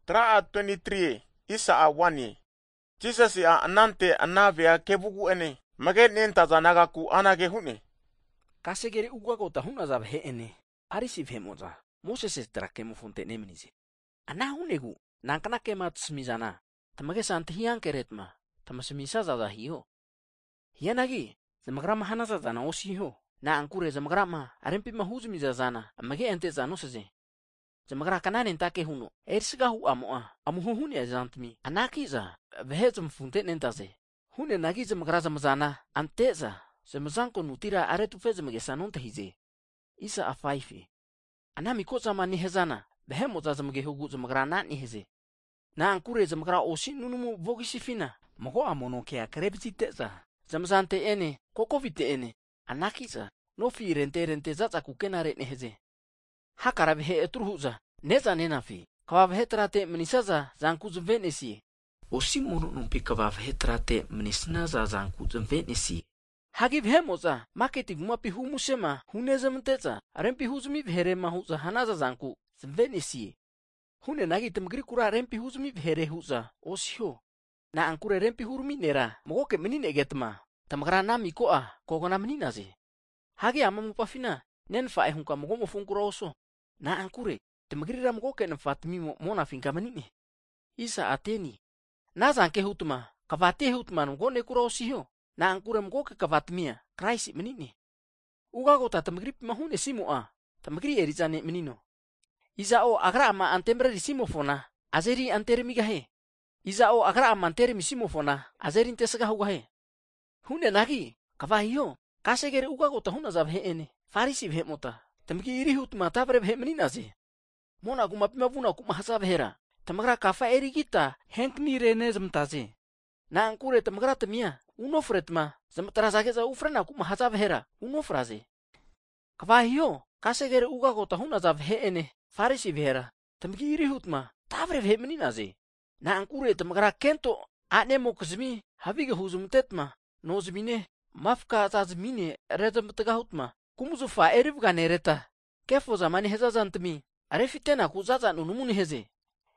Tra a 23 isa a 1 Jesus a anante anavea kebugu ene maget nenta zanaga ku anage hune. Kasegere ugago tahuna zab he ene parisi femoza Moses trakemu fonte nemnizi. Ana hunegu nankana kemat smizana tamage santian keretma tamasmisa zaza hiyo. Hiyanagi zamagrama hanaza zana osiho na ankure zamagrama arempi mahuzmi zazana amage ente zanoseze. Zamagra kananen take huno ersiga hu amu huni azantmi anakiza vehezum fonte nentaze. Hune nagi zamagra zamazana anteza zamazanko nutira aretu fezmage sanonta hize. Isa a 5 Anami ko zamani hezana behemo zamage hugu zamagra nani heze. Na ankure zamagra osin nunumu vogisifina mago amono ke akrebiteza. Zamazante ene kokovite ene anakiza no fi rente zaza kukenare neheze. Hakara vehe etruhuza neza nenafi kawa vehe trate mnisaza zanku zvenesi. Osimono numpi kawa vehe trate mnisnaza zanku zvenesi. Hagi vehemoza marketing muapi humusema huneza mteza arempi huzumi vhere mahuza hanaza zanku zvenesi. Hune nagi temgri kura rempi huzumi vhere huza osio. Na ankure rempi hurumi nera mogoke menine getma tamagra nami koa kogona meninaze. Hagi amamu pafina nen fae hunka mogomo funkura oso. Na ankure temgri ram goke nen fatmi mona finka menine. Isa ateni. Naza anke hutma kavate hutma ngone kura osio. Na ankure mogoke kavatmia kraisi menine. Ugago ta temgri mahune simoa temgri erizane menino. Isa o agra ama antembre di simofona azeri antermigahe. Iza o agra amanteri misimofona azerin tesga hugahe. Hune nagi kavahiyo kasegere ugago tahuna zabhe ene farisi vhemota tamki iri hutma tabre vhemeninaze. Mona gumapima vuna kumahasabhera tamagra kafa erigita henkni rene zamtaze. Na ankure tamagra temia unofretma zamtrazage za ufrena kumahasabhera unofraze. Kavahiyo kasegere ugago tahuna zabhe ene farisi vhera tamki iri hutma tabre vhemeninaze. Na ankure tamagra kento ane mokzmi havige huzumtetma nozmine mafka zazmine redamtgahutma kumzufa erivga nereta kefo zamani hezazantmi arefitena kuzaza nunumuni heze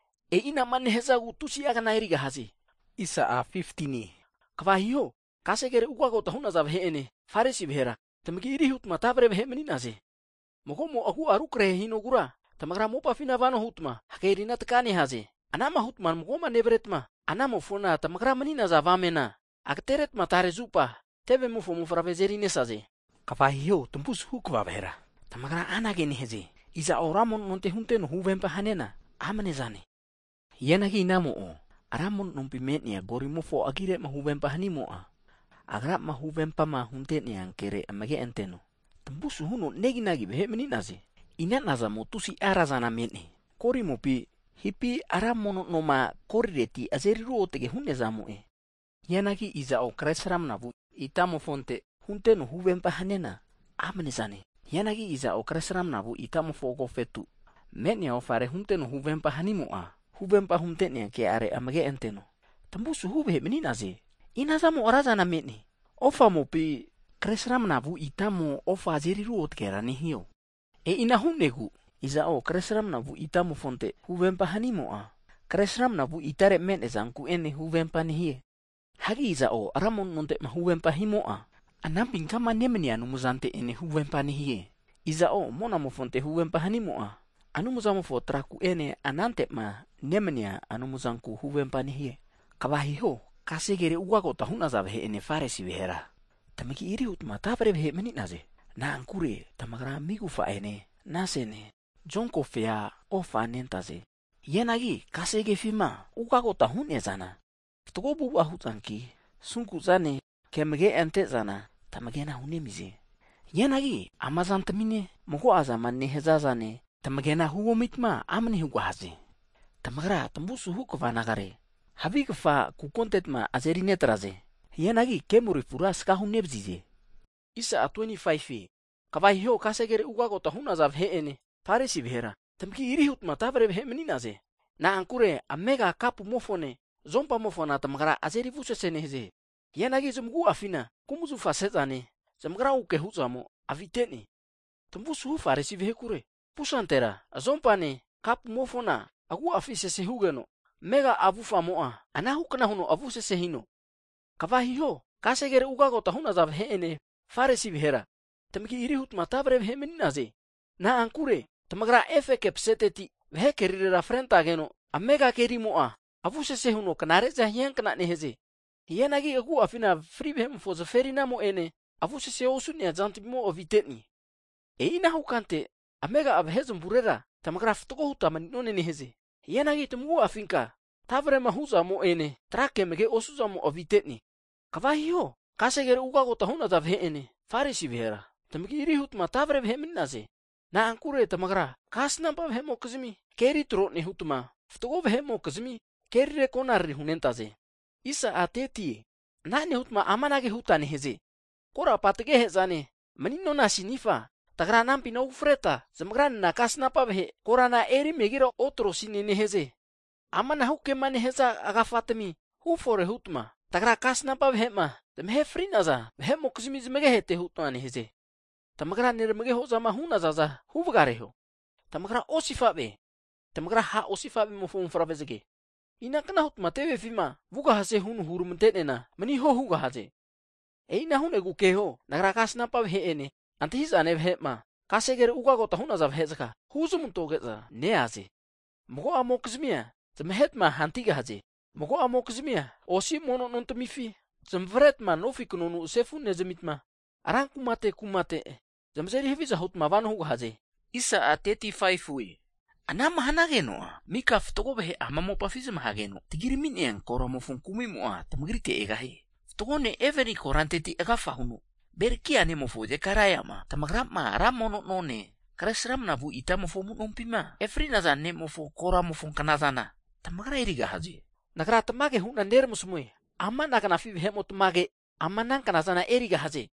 e ina mani heza gutusi agana eriga hazi. Isa a 15 Kavahiyo kasegere ugago tahuna zabhe ene farisi vhera tamgi iri hutma tabre vhemeninaze. Mogomo aku arukre hinogura tamagra mopa fina vano hutma hakerina tkani haze. Anama hutman mgoma nebretma anamo fona tamagra menina zavamena akteret matare zupa teve mufo mufravezeri nesaze. Kavahiyo tumpus hukva vera tamagra anageni heze. Iza oramon monte hunte no huvempa hanena amanezane. Yenagi namo o aramon numpi metnia gori mufo agire mahuvempa hanimoa agra mahuvempa ma hunte ni ankere amage enteno tumpus huno negi nagi behe meninaze. Ina naza motusi arazana metni kori mopi hipi aramono noma korreti azeri ruotege hunne zamue. Yanagi iza o kresram navu itamo fonte hunte no huvempa hanena amenezane. Yanagi iza o kresram navu itamo fogo fetu menya o fare hunte no huvempa hanimoa huvempa hunte ne ke are amage enteno tambusu huve meninaze. Inazamo orazana metni ofa mopi kresram navu itamo ofa azeri ruotge rani hiyo e ina hunnegu. Iza o kresram navu itamo fonte huvempa hanimoa kresram navu itare men zanku ene huvempa nihie. Hagi iza o aramon monte ma huvempa himoa anamping kama nemeni anu muzante ene huvempa nihie. Iza o mona mo fonte huvempa hanimoa anu muzamo fo traku ene anante ma nemenia anu muzanku huvempa nihie. Kavahiho kasegere ugago tahuna zabhe ene faresi vehera tamiki iri hutma tabre vehe meninaze. Na ankure tamagra migu fa ene nasene jonko fea ofa nentaze. Yenagi kasege fima ugago tahune zana ftogo bubu ahuzanki sunku zane kemge ente zana tamagena hunemize. Yenagi amazantamine mogo azamanne hezazane tamagena huwomitma amni hugahaze. Tamagra tambusu hukvanagare havigfa kukontetma azeri netraze. Yenagi kemuri furas kahunebzize. Isa a 25 Kavahiyo kasegere ugago tahuna zabhe ene farisi vhera tamki iri hutma tabre vehe meninaze. Na ankure amega kapu mofone zompa mofona tamagra azeri vusesene heze. Yenagi zumgu afina kumuzu fasezane zamagra uke huzamo aviteni tambusu farisi vehe kure pusantera zompane kapu mofona Aku afise se hugeno. Mega avufa moa. Anahu kana huno avuse se hino. Kavahiho. Kasegere ugago tahuna zav heene. Faresi vihera. Tamiki irihut matabre vehemeninaze. Na ankure. Tamagra efeke pseteti. Vehe kerirera frenta geno. Amega keri moa. Avuse se huno kanare za hien kana neheze. Hienagi aku afina free vehem for the ferina mo ene. Avuse se osunia jantimo ovitetni. Eina hukante. Amega abhezum burera. Tamagra ftoko huta maninone neheze. Hienagi tumu afinka. Tabre mahuza mo ene. Trake mege osuza mo ovitetni. Kavahiho. Kasegere ugago tahuna zav heene. Farisi vihera. Tamiki irihut matabre veheminaze. Na ankure tamagra. Kasnamba vehemo kazimi. Keri trotne hutuma. Ftoko vehemo kazimi. Keri rekonari hunentaze. Isa ateti. Nane hutma amanage hutane heze. Kora patege hezane. Manino na sinifa. Tagra nampi na ufreta. Zamagran na kasnapa vehe. Kora na eri megira otro sinene heze. Amana huke mane heza agafatemi. Hufore hutma. Tagra kasnapa vehe ma. Demhe frinaza. Vehe mokuzimi zimege hete hutmane heze. Tamagra nirmege hozama hunazaza. Huvgareho. Tamagra osifabe. Tamagra ha osifabe mofun fravezege. Ina kana hutma tewe fima. Vuga hase hunu hurumtenena. Mani ho huga haze. Eina hun egu keho. Nagra kasnapa vehe ene. Antihizane vehe ma. Kasegere ugago tahuna zav hezaka. Huzumunto geza. Neaze. Mogo amokuzmia. Zamhetma hantiga haze. Mogo amokuzmia. Osi mono nontamifi. Zamvretma nofikunonu sefu nezemitma. Arang kumate. Zamzeri heviza hutma vano huga haze. Isa ateti faifui. Anama hanageno. Mika ftoko behe amamo pafizma hageno. Tigirimin yang koramo funkumi moa. Tamagrite egahe. Ftokone everi koranteti egafahunu. Berkia ne mofo de karayama. Tamagrama ramono none. Karesram na vu ita mofo munompima. Efri nazan ne mofo koramo funkanazana. Tamagra iriga haji. Nagra tamage huna nermu semui. Ama nakana fi hemo tamage. Ama nankana zana eriga haji.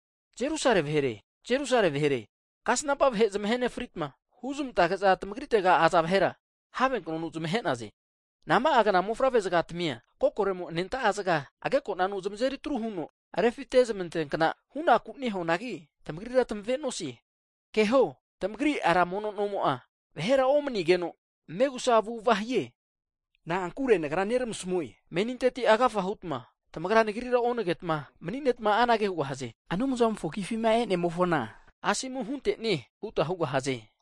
Jerusare vehere. Kasnapa vehe zamhene fritma. Huzum takaza tamagritega azabhera. Haben kononu zumhenaze. Nama agana mofravezga atmia. Kokoremo nenta azaga. Age konanu zamzeri truhuno. Arefitezamenten kana huna kutni honagi. Tamagrira tamvenosi. Keho. Tamagri aramono nomoa. Vehera omni geno. Megusavu vahye. Na ankure negara nerem smui. Meninteti agafa hutma. Tamagra negrira onegetma. Meninetma anage huga haze. Anu muzam fokifima ene mofona. Asimu hunte ni huta huga haze.